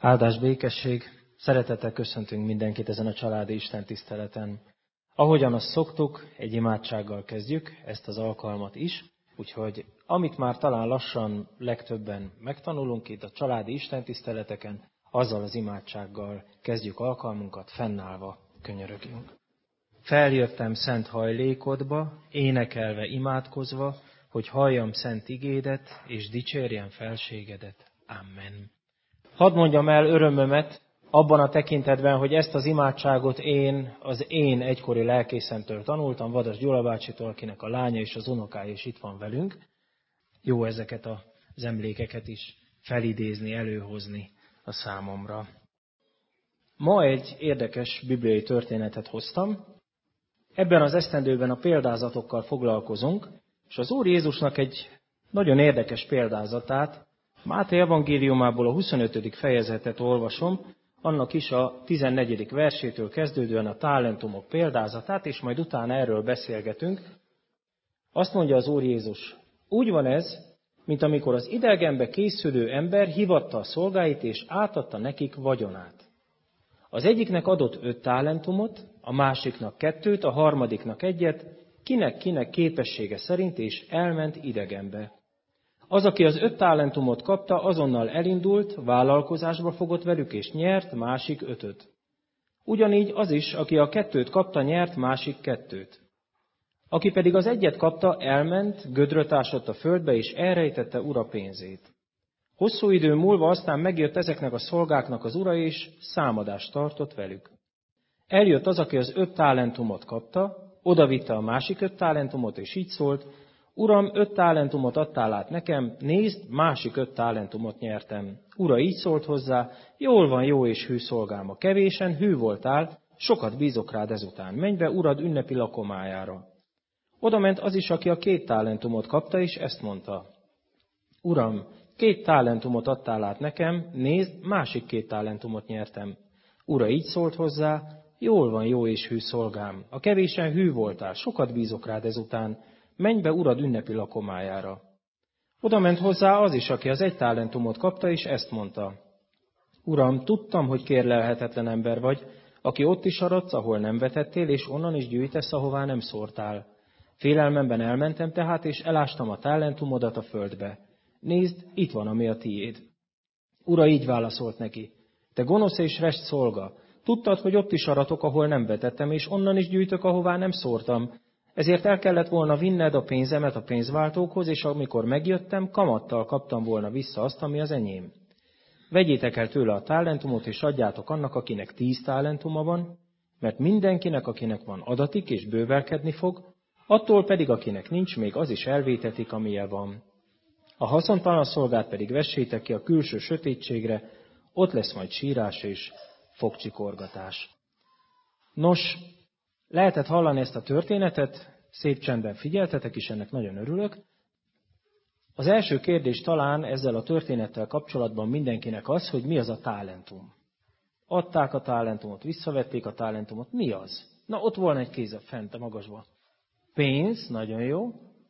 Áldás, békesség, szeretettel köszöntünk mindenkit ezen a családi istentiszteleten. Ahogyan azt szoktuk, egy imádsággal kezdjük ezt az alkalmat is, úgyhogy amit már talán lassan legtöbben megtanulunk itt a családi istentiszteleteken, azzal az imádsággal kezdjük alkalmunkat, fennállva könyörögjünk. Feljöttem szent hajlékodba, énekelve, imádkozva, hogy halljam szent igédet, és dicsérjem felségedet. Amen. Hadd mondjam el örömömet abban a tekintetben, hogy ezt az imádságot az én egykori lelkészemtől tanultam, Vadas Gyula bácsitól, akinek a lánya és az unokája is itt van velünk. Jó ezeket az emlékeket is felidézni, előhozni a számomra. Ma egy érdekes bibliai történetet hoztam. Ebben az esztendőben a példázatokkal foglalkozunk, és az Úr Jézusnak egy nagyon érdekes példázatát, Máté evangéliumából a 25. fejezetet olvasom, annak is a 14. versétől kezdődően a talentumok példázatát, és majd utána erről beszélgetünk. Azt mondja az Úr Jézus, úgy van ez, mint amikor az idegenbe készülő ember hívatta a szolgáit, és átadta nekik vagyonát. Az egyiknek adott 5 talentumot, a másiknak 2, a harmadiknak 1, kinek képessége szerint, és elment idegenbe. Az, aki az 5 talentumot kapta, azonnal elindult, vállalkozásba fogott velük, és nyert másik 5. Ugyanígy az is, aki a 2 kapta, nyert másik 2. Aki pedig az 1 kapta, elment, gödröt ásott a földbe, és elrejtette ura pénzét. Hosszú idő múlva aztán megjött ezeknek a szolgáknak az ura, és számadást tartott velük. Eljött az, aki az 5 talentumot kapta, odavitte a másik 5 talentumot, és így szólt, Uram, 5 talentumot adtál át nekem, nézd, másik 5 talentumot nyertem. Ura így szólt hozzá, jól van, jó és hű szolgám, a kevésen hű voltál, sokat bízok rád ezután. Menj be urad ünnepi lakomájára. Oda ment az is, aki a 2 talentumot kapta, és ezt mondta. Uram, 2 talentumot adtál át nekem, nézd, másik 2 talentumot nyertem. Ura így szólt hozzá, jól van, jó és hű szolgám, a kevésen hű voltál, sokat bízok rád ezután. Menj be urad ünnepi lakomájára. Oda ment hozzá az is, aki az 1 talentumot kapta, és ezt mondta. Uram, tudtam, hogy kérlelhetetlen ember vagy, aki ott is aradsz, ahol nem vetettél, és onnan is gyűjtesz, ahová nem szórtál. Félelmemben elmentem tehát, és elástam a talentumodat a földbe. Nézd, itt van, ami a tiéd. Ura így válaszolt neki. Te gonosz és rest szolga, tudtad, hogy ott is aratok, ahol nem vetettem, és onnan is gyűjtök, ahová nem szórtam. Ezért el kellett volna vinned a pénzemet a pénzváltókhoz, és amikor megjöttem, kamattal kaptam volna vissza azt, ami az enyém. Vegyétek el tőle a talentumot, és adjátok annak, akinek 10 talentuma van, mert mindenkinek, akinek van, adatik, és bővelkedni fog, attól pedig, akinek nincs, még az is elvétetik, amilyen van. A haszontalan szolgát pedig vessétek ki a külső sötétségre, ott lesz majd sírás és fogcsikorgatás. Nos, lehetett hallani ezt a történetet, szép csendben figyeltetek, és ennek nagyon örülök. Az első kérdés talán ezzel a történettel kapcsolatban mindenkinek az, hogy mi az a talentum. Adták a talentumot, visszavették a talentumot, mi az? Na, ott volna egy kéz fent a magasban. Pénz, nagyon jó.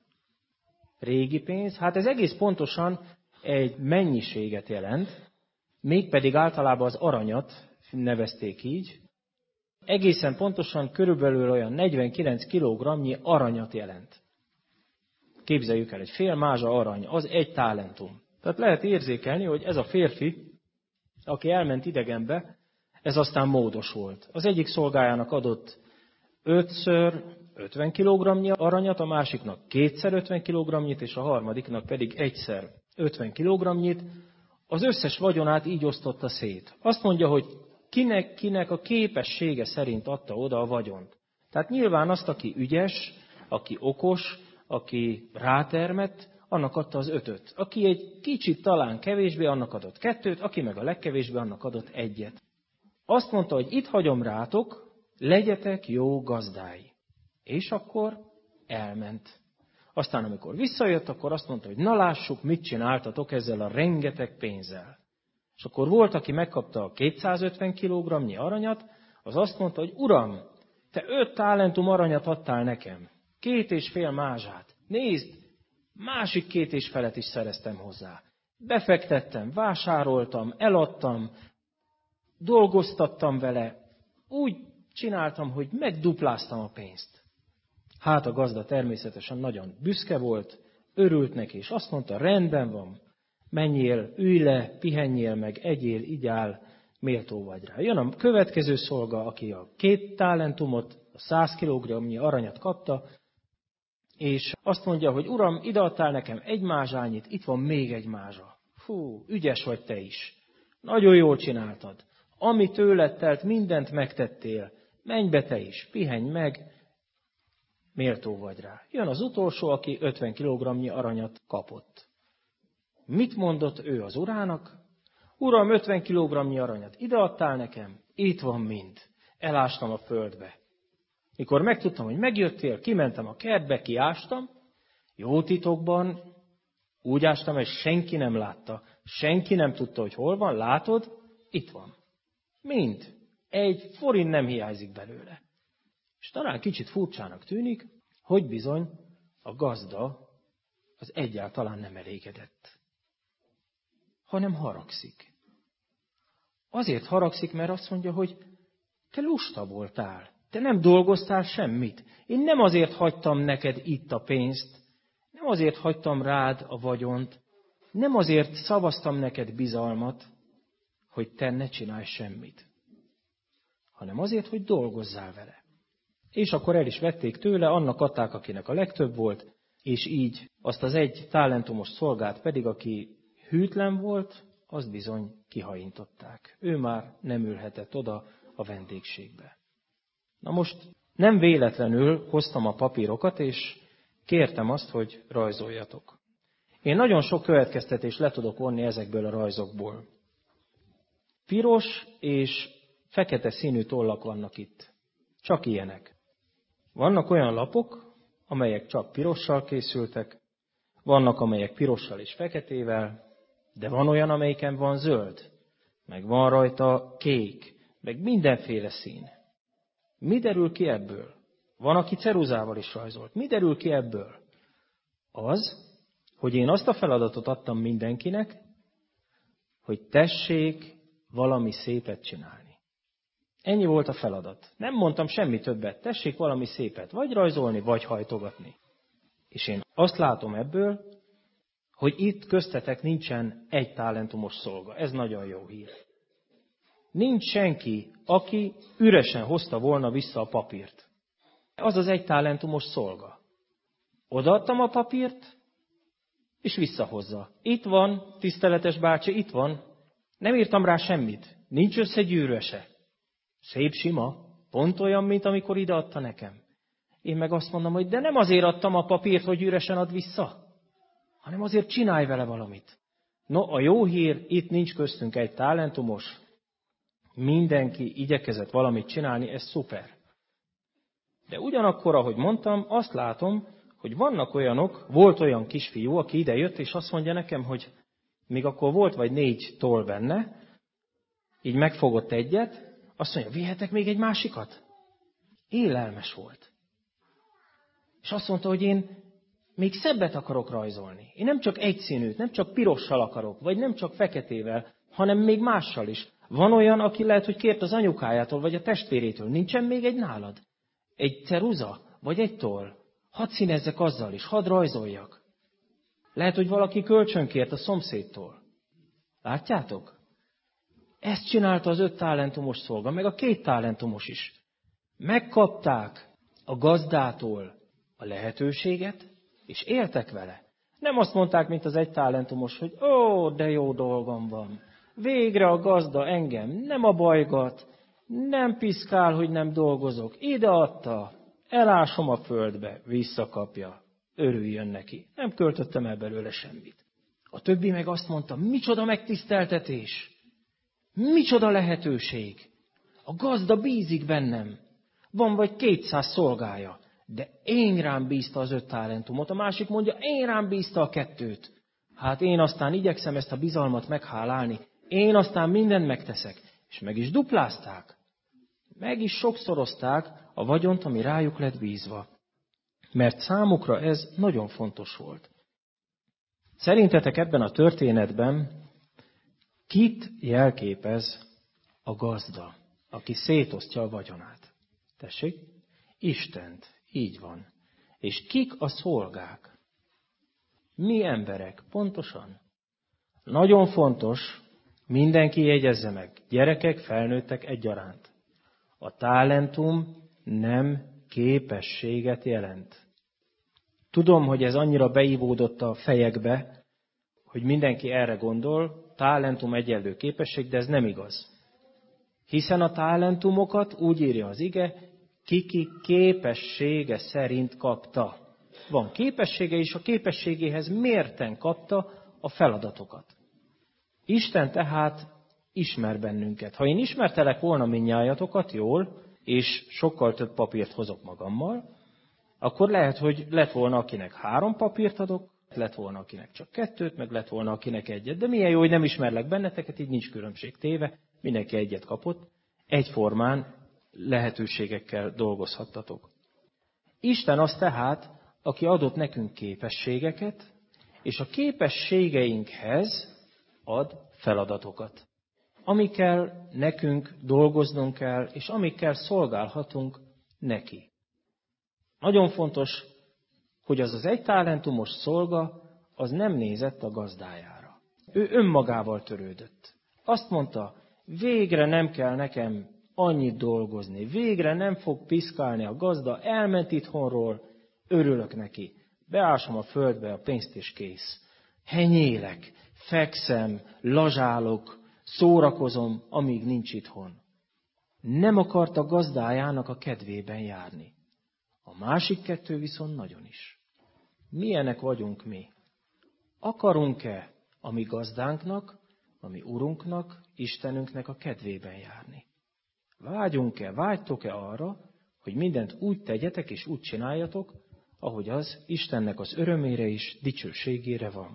Régi pénz, hát ez egész pontosan egy mennyiséget jelent, mégpedig általában az aranyat nevezték így. Egészen pontosan körülbelül olyan 49 kilogramnyi aranyat jelent. Képzeljük el, egy fél mázsa arany, az 1 talentum. Tehát lehet érzékelni, hogy ez a férfi, aki elment idegenbe, ez aztán módos volt. Az egyik szolgájának adott 5-ször 50 kilogramnyi aranyat, a másiknak 2-szer 50 kilogramnyit, és a harmadiknak pedig 1-szer 50 kilogramnyit. Az összes vagyonát így osztotta szét. Azt mondja, hogy kinek a képessége szerint adta oda a vagyont. Tehát nyilván azt, aki ügyes, aki okos, aki rátermett, annak adta az 5-öt. Aki egy kicsit talán kevésbé, annak adott 2-t, aki meg a legkevésbé, annak adott 1-et. Azt mondta, hogy itt hagyom rátok, legyetek jó gazdái. És akkor elment. Aztán amikor visszajött, akkor azt mondta, hogy na lássuk, mit csináltatok ezzel a rengeteg pénzzel. És akkor volt, aki megkapta a 250 kilogramnyi aranyat, az azt mondta, hogy Uram, te 5 talentum aranyat adtál nekem, 2,5 mázsát. Nézd, másik 2,5 is szereztem hozzá. Befektettem, vásároltam, eladtam, dolgoztattam vele, úgy csináltam, hogy megdupláztam a pénzt. Hát a gazda természetesen nagyon büszke volt, örült neki, és azt mondta, rendben van, menjél, ülj le, pihenjél meg, egyél, igyál, méltó vagy rá. Jön a következő szolga, aki a 2 talentumot, a 100 kilogramnyi aranyat kapta, és azt mondja, hogy uram, ideadtál nekem 1 mázsányit, itt van még 1 mázsa. Fú, ügyes vagy te is. Nagyon jól csináltad. Ami tőled telt, mindent megtettél. Menj be te is, pihenj meg, méltó vagy rá. Jön az utolsó, aki 50 kilogramnyi aranyat kapott. Mit mondott ő az urának? Uram, 50 kilogramnyi aranyat ideadtál nekem? Itt van mind. Elástam a földbe. Mikor megtudtam, hogy megjöttél, kimentem a kertbe, kiástam, jó titokban, úgy ástam, és senki nem látta, senki nem tudta, hogy hol van, látod? Itt van. Mind. 1 forint nem hiányzik belőle. És talán kicsit furcsának tűnik, hogy bizony a gazda az egyáltalán nem elégedett, hanem haragszik. Azért haragszik, mert azt mondja, hogy te lusta voltál, te nem dolgoztál semmit. Én nem azért hagytam neked itt a pénzt, nem azért hagytam rád a vagyont, nem azért szavaztam neked bizalmat, hogy te ne csinálj semmit, hanem azért, hogy dolgozzál vele. És akkor el is vették tőle, annak adták, akinek a legtöbb volt, és így azt az 1 talentumos szolgát pedig, aki hűtlen volt, azt bizony kihajintották. Ő már nem ülhetett oda a vendégségbe. Na most nem véletlenül hoztam a papírokat, és kértem azt, hogy rajzoljatok. Én nagyon sok következtetést le tudok vonni ezekből a rajzokból. Piros és fekete színű tollak vannak itt. Csak ilyenek. Vannak olyan lapok, amelyek csak pirossal készültek, vannak, amelyek pirossal és feketével, de van olyan, amelyiken van zöld, meg van rajta kék, meg mindenféle szín. Mi derül ki ebből? Van, aki ceruzával is rajzolt. Mi derül ki ebből? Az, hogy én azt a feladatot adtam mindenkinek, hogy tessék valami szépet csinálni. Ennyi volt a feladat. Nem mondtam semmi többet. Tessék valami szépet, vagy rajzolni, vagy hajtogatni. És én azt látom ebből, hogy itt köztetek nincsen 1 talentumos szolga. Ez nagyon jó hír. Nincs senki, aki üresen hozta volna vissza a papírt. Az az 1 talentumos szolga. Odaadtam a papírt, és visszahozza. Itt van, tiszteletes bácsi, itt van. Nem írtam rá semmit. Nincs összegyűrve se. Szép sima, pont olyan, mint amikor ideadta nekem. Én meg azt mondom, hogy de nem azért adtam a papírt, hogy üresen ad vissza, hanem azért csinálj vele valamit. No, a jó hír, itt nincs köztünk 1 talentumos, mindenki igyekezett valamit csinálni, ez szuper. De ugyanakkor, ahogy mondtam, azt látom, hogy vannak olyanok, volt olyan kisfiú, aki idejött, és azt mondja nekem, hogy még akkor volt vagy 4 toll benne, így megfogott egyet, azt mondja, vihetek még egy másikat? Élelmes volt. És azt mondta, hogy én még szebbet akarok rajzolni. Én nem csak egyszínűt, nem csak pirossal akarok, vagy nem csak feketével, hanem még mással is. Van olyan, aki lehet, hogy kért az anyukájától, vagy a testvérétől. Nincsen még egy nálad? Egy ceruza, vagy egy toll? Hadd színezzek azzal is, hadd rajzoljak. Lehet, hogy valaki kölcsönkért a szomszédtól. Látjátok? Ezt csinálta az 5 talentumos szolga, meg a 2 talentumos is. Megkapták a gazdától a lehetőséget, és éltek vele. Nem azt mondták, mint az 1 talentumos, hogy ó, de jó dolgom van. Végre a gazda engem nem abajgat, nem piszkál, hogy nem dolgozok. Ide adta, elásom a földbe, visszakapja, örüljön neki. Nem költöttem el belőle semmit. A többi meg azt mondta, micsoda megtiszteltetés, micsoda lehetőség. A gazda bízik bennem. Van vagy 200 szolgája, de én rám bízta az 5 talentumot. A másik mondja, én rám bízta a 2. Hát én aztán igyekszem ezt a bizalmat meghálálni. Én aztán mindent megteszek. És meg is duplázták. Meg is sokszorozták a vagyont, ami rájuk lett bízva. Mert számukra ez nagyon fontos volt. Szerintetek ebben a történetben kit jelképez A gazda, aki szétosztja a vagyonát. Tessék? Istent. Így van. És kik a szolgák? Mi emberek? Pontosan. Nagyon fontos, mindenki jegyezze meg, gyerekek, felnőttek egyaránt. A talentum nem képességet jelent. Tudom, hogy ez annyira beívódott a fejekbe, hogy mindenki erre gondol, talentum egyenlő képesség, de ez nem igaz. Hiszen a talentumokat, úgy írja az ige, ki képessége szerint kapta. Van képessége, és a képességéhez mérten kapta a feladatokat. Isten tehát ismer bennünket. Ha én ismertelek volna mindnyájatokat jól, és sokkal több papírt hozok magammal, akkor lehet, hogy lett volna, akinek 3 papírt adok, lett volna, akinek csak 2, meg lett volna, akinek 1. De milyen jó, hogy nem ismerlek benneteket, így nincs különbség téve, mindenki 1 kapott. Egyformán lehetőségekkel dolgozhattatok. Isten az tehát, aki adott nekünk képességeket, és a képességeinkhez ad feladatokat, amikkel nekünk dolgoznunk kell, és amikkel szolgálhatunk neki. Nagyon fontos, hogy az egy talentumos szolga, az nem nézett a gazdájára. Ő önmagával törődött. Azt mondta, végre nem kell nekem annyit dolgozni, végre nem fog piszkálni a gazda, elment itthonról, örülök neki. Beásom a földbe a pénzt és kész. Henyélek, fekszem, lazsálok, szórakozom, amíg nincs itthon. Nem akart a gazdájának a kedvében járni. A másik 2 viszont nagyon is. Milyenek vagyunk mi? Akarunk-e a mi gazdánknak, a mi urunknak, Istenünknek a kedvében járni? Vágytok-e arra, hogy mindent úgy tegyetek és úgy csináljatok, ahogy az Istennek az örömére és dicsőségére van?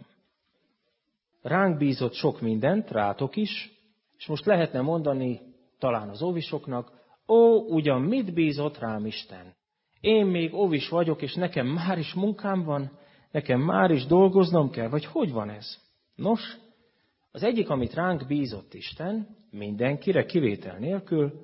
Ránk bízott sok mindent, rátok is, és most lehetne mondani talán az óvisoknak, ugyan mit bízott rám Isten? Én még óvis vagyok, és nekem már is munkám van, nekem már is dolgoznom kell, vagy hogy van ez? Nos, az egyik, amit ránk bízott Isten, mindenkire kivétel nélkül,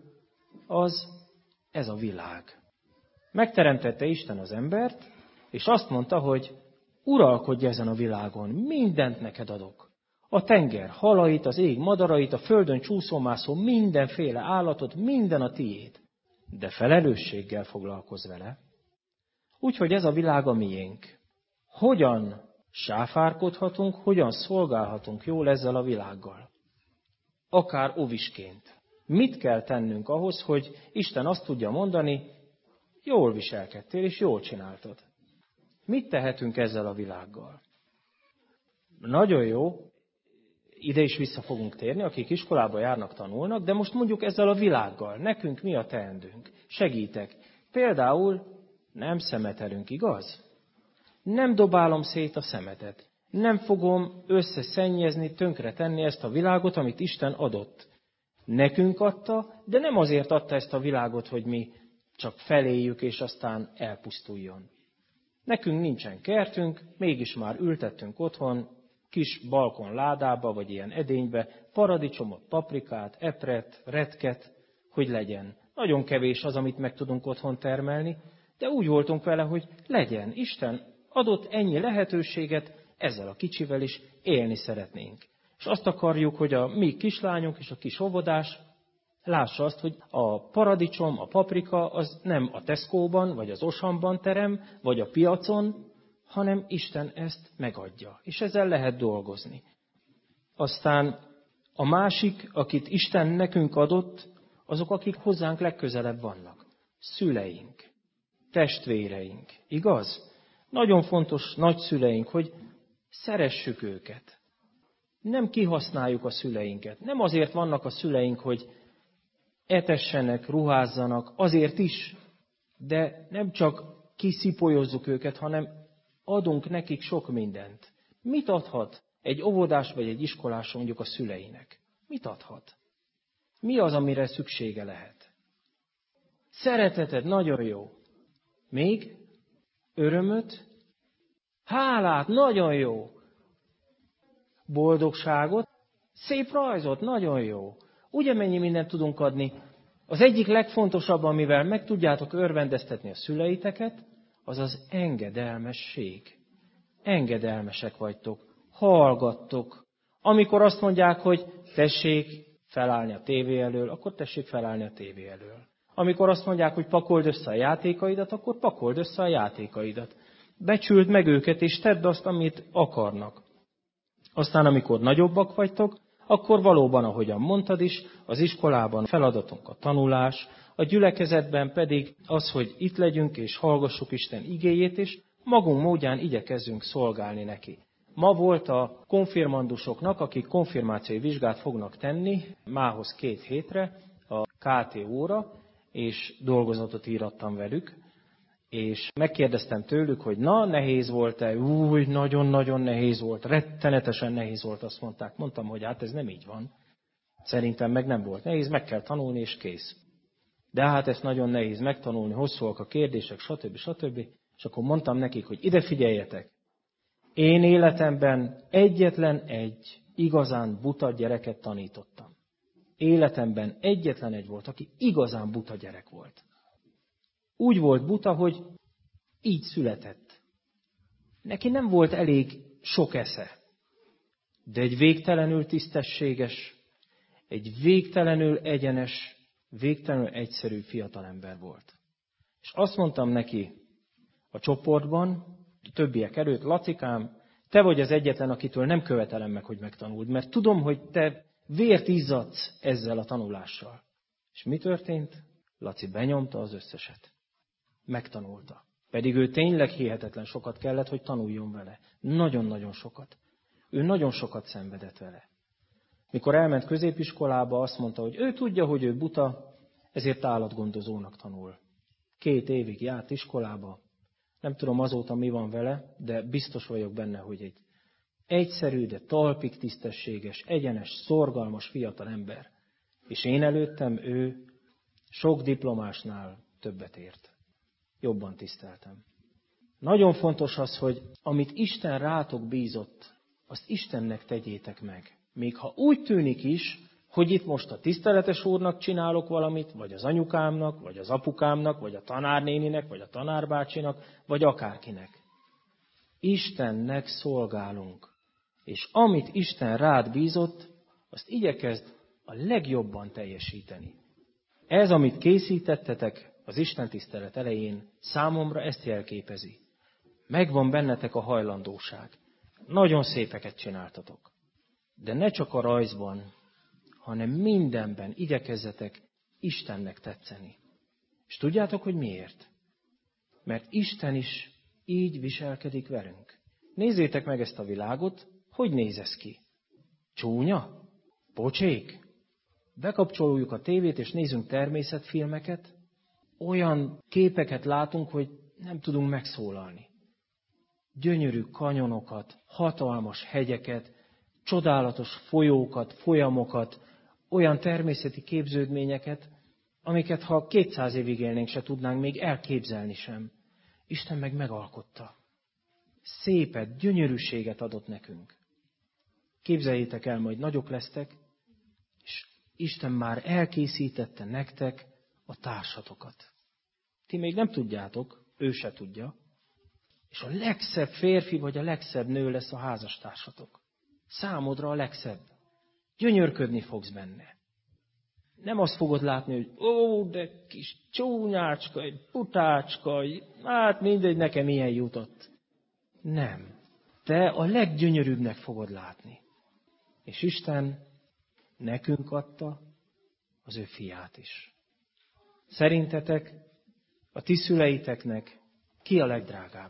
ez a világ. Megteremtette Isten az embert, és azt mondta, hogy uralkodj ezen a világon, mindent neked adok. A tenger halait, az ég madarait, a földön csúszómászó mindenféle állatot, minden a tiéd. De felelősséggel foglalkozz vele. Úgyhogy ez a világ a miénk. Hogyan sáfárkodhatunk, hogyan szolgálhatunk jól ezzel a világgal? Akár óvisként. Mit kell tennünk ahhoz, hogy Isten azt tudja mondani, jól viselkedtél és jól csináltad? Mit tehetünk ezzel a világgal? Nagyon jó, ide is vissza fogunk térni, akik iskolába járnak, tanulnak, de most mondjuk ezzel a világgal. Nekünk mi a teendőnk? Segítek. Például nem szemetelünk, igaz? Nem dobálom szét a szemetet. Nem fogom összeszennyezni, tönkretenni ezt a világot, amit Isten adott. Nekünk adta, de nem azért adta ezt a világot, hogy mi csak feléljük, és aztán elpusztuljon. Nekünk nincsen kertünk, mégis már ültettünk otthon, kis balkon ládába, vagy ilyen edénybe, paradicsomot, paprikát, epret, retket, hogy legyen. Nagyon kevés az, amit meg tudunk otthon termelni, de úgy voltunk vele, hogy legyen. Isten adott ennyi lehetőséget, ezzel a kicsivel is élni szeretnénk. És azt akarjuk, hogy a mi kislányunk és a kis óvodás lássa azt, hogy a paradicsom, a paprika az nem a Tesco-ban, vagy az Osamban terem, vagy a piacon, hanem Isten ezt megadja. És ezzel lehet dolgozni. Aztán a másik, akit Isten nekünk adott, azok, akik hozzánk legközelebb vannak. Szüleink, testvéreink. Igaz? Nagyon fontos nagyszüleink, hogy szeressük őket. Nem kihasználjuk a szüleinket. Nem azért vannak a szüleink, hogy etessenek, ruházzanak, azért is, de nem csak kiszipolyozzuk őket, hanem adunk nekik sok mindent. Mit adhat egy óvodás vagy egy iskolás mondjuk a szüleinek? Mit adhat? Mi az, amire szüksége lehet? Szereteted, nagyon jó. Még? Örömöt? Hálát, nagyon jó. Boldogságot? Szép rajzot, nagyon jó. Ugye mennyi mindent tudunk adni? Az egyik legfontosabb, amivel meg tudjátok örvendeztetni a szüleiteket, az az engedelmesség. Engedelmesek vagytok, hallgattok. Amikor azt mondják, hogy tessék felállni a tévé elől, akkor tessék felállni a tévé elől. Amikor azt mondják, hogy pakold össze a játékaidat, akkor pakold össze a játékaidat. Becsüld meg őket, és tedd azt, amit akarnak. Aztán, amikor nagyobbak vagytok, akkor valóban, ahogyan mondtad is, az iskolában feladatunk a tanulás, a gyülekezetben pedig az, hogy itt legyünk és hallgassuk Isten igéjét, és magunk módján igyekezzünk szolgálni neki. Ma volt a konfirmandusoknak, akik konfirmációi vizsgát fognak tenni, mához 2 hétre, a KT óra, és dolgozatot írattam velük, és megkérdeztem tőlük, hogy na, nehéz volt-e? Új, nagyon-nagyon nehéz volt, rettenetesen nehéz volt, azt mondták. Mondtam, hogy hát ez nem így van. Szerintem meg nem volt nehéz, meg kell tanulni, és kész. De hát ez nagyon nehéz megtanulni, hosszúak a kérdések, stb. És akkor mondtam nekik, hogy ide figyeljetek. Én életemben egyetlen egy igazán buta gyereket tanítottam. Életemben egyetlen egy volt, aki igazán buta gyerek volt. Úgy volt buta, hogy így született. Neki nem volt elég sok esze, de egy végtelenül tisztességes, egy végtelenül egyenes, végtelenül egyszerű fiatalember volt. És azt mondtam neki a csoportban, a többiek előtt, Lacikám, te vagy az egyetlen, akitől nem követelem meg, hogy megtanuld, mert tudom, hogy te vért izzadsz ezzel a tanulással. És mi történt? Laci benyomta az összeset. Megtanulta. Pedig ő tényleg hihetetlen sokat kellett, hogy tanuljon vele. Nagyon-nagyon sokat. Ő nagyon sokat szenvedett vele. Mikor elment középiskolába, azt mondta, hogy ő tudja, hogy ő buta, ezért állatgondozónak tanul. 2 évig járt iskolába. Nem tudom azóta mi van vele, de biztos vagyok benne, hogy egy egyszerű, de talpig tisztességes, egyenes, szorgalmas fiatal ember. És én előttem ő sok diplomásnál többet ért. Jobban tiszteltem. Nagyon fontos az, hogy amit Isten rátok bízott, azt Istennek tegyétek meg. Még ha úgy tűnik is, hogy itt most a tiszteletes úrnak csinálok valamit, vagy az anyukámnak, vagy az apukámnak, vagy a tanárnéninek, vagy a tanárbácsinak, vagy akárkinek. Istennek szolgálunk. És amit Isten rád bízott, azt igyekezd a legjobban teljesíteni. Ez, amit készítettetek az Isten tisztelet elején, számomra ezt jelképezi. Megvan bennetek a hajlandóság. Nagyon szépeket csináltatok. De ne csak a rajzban, hanem mindenben igyekezzetek Istennek tetszeni. És tudjátok, hogy miért? Mert Isten is így viselkedik velünk. Nézzétek meg ezt a világot, hogy néz ez ki? Csúnya? Pocsék? Bekapcsoljuk a tévét, és nézzünk természetfilmeket, olyan képeket látunk, hogy nem tudunk megszólalni. Gyönyörű kanyonokat, hatalmas hegyeket, csodálatos folyókat, folyamokat, olyan természeti képződményeket, amiket ha 200 évig élnénk, se tudnánk még elképzelni sem. Isten meg megalkotta. Szépet, gyönyörűséget adott nekünk. Képzeljétek el, majd nagyok lesztek, és Isten már elkészítette nektek a társatokat. Ti még nem tudjátok, ő se tudja, és a legszebb férfi vagy a legszebb nő lesz a házastársatok. Számodra a legszebb. Gyönyörködni fogsz benne. Nem azt fogod látni, hogy ó, de kis csúnyácska, egy putácska, hát mindegy, nekem ilyen jutott. Nem. Te a leggyönyörűbbnek fogod látni. És Isten nekünk adta az ő fiát is. Szerintetek a ti szüleiteknek ki a legdrágább?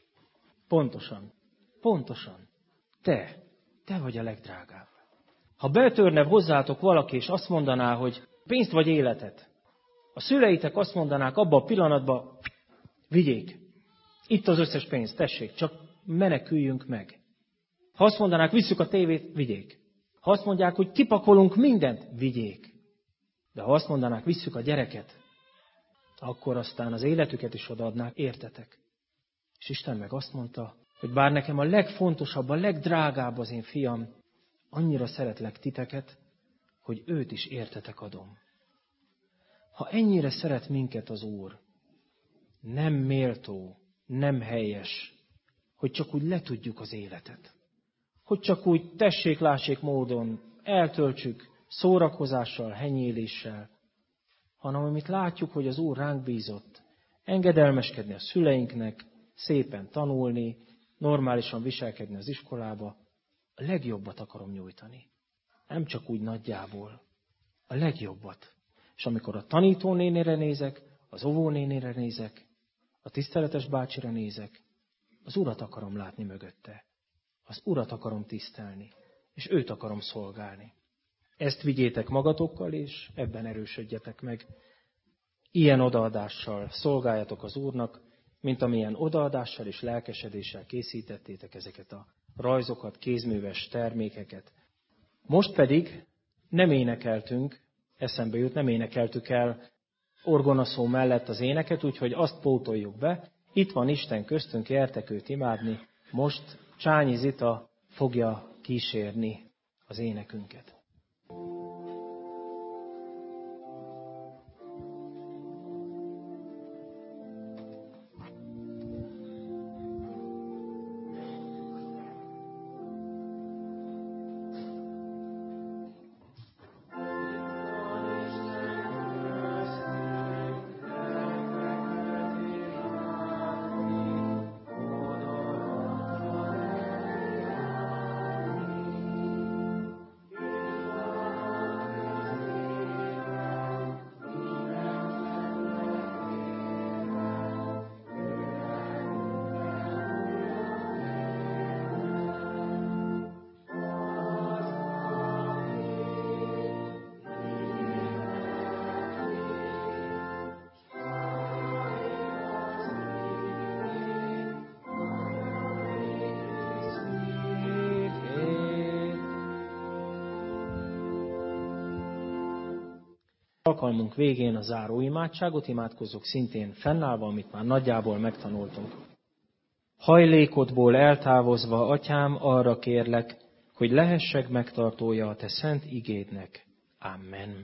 Pontosan. Te vagy a legdrágább. Ha betörne hozzátok valaki, és azt mondaná, hogy pénzt vagy életet, a szüleitek azt mondanák abba a pillanatban, vigyék, itt az összes pénz, tessék, csak meneküljünk meg. Ha azt mondanák, visszük a tévét, vigyék. Ha azt mondják, hogy kipakolunk mindent, vigyék. De ha azt mondanák, visszük a gyereket, akkor aztán az életüket is odaadnák, értetek. És Isten meg azt mondta, hogy bár nekem a legfontosabb, a legdrágább az én fiam, annyira szeretlek titeket, hogy őt is értetek adom. Ha ennyire szeret minket az Úr, nem méltó, nem helyes, hogy csak úgy letudjuk az életet. Hogy csak úgy tessék-lássék módon eltöltsük szórakozással, henyéléssel, hanem amit látjuk, hogy az Úr ránk bízott, engedelmeskedni a szüleinknek, szépen tanulni, normálisan viselkedni az iskolába, a legjobbat akarom nyújtani. Nem csak úgy nagyjából, a legjobbat. És amikor a tanítónénire nézek, az óvónénire nézek, a tiszteletes bácsira nézek, az Urat akarom látni mögötte. Az Urat akarom tisztelni, és őt akarom szolgálni. Ezt vigyétek magatokkal, és ebben erősödjetek meg. Ilyen odaadással szolgáljatok az Úrnak, mint amilyen odaadással és lelkesedéssel készítettétek ezeket a rajzokat, kézműves termékeket. Most pedig nem énekeltünk, eszembe jut, nem énekeltük el orgonaszó mellett az éneket, úgyhogy azt pótoljuk be. Itt van Isten köztünk, gyertek őt imádni. Most Csányi Zita fogja kísérni az énekünket. Alkalmunk végén a záró imádságot imádkozzuk szintén fennállva, amit már nagyjából megtanultunk. Hajlékodból eltávozva, Atyám, arra kérlek, hogy lehessek megtartója a te szent igédnek. Amen.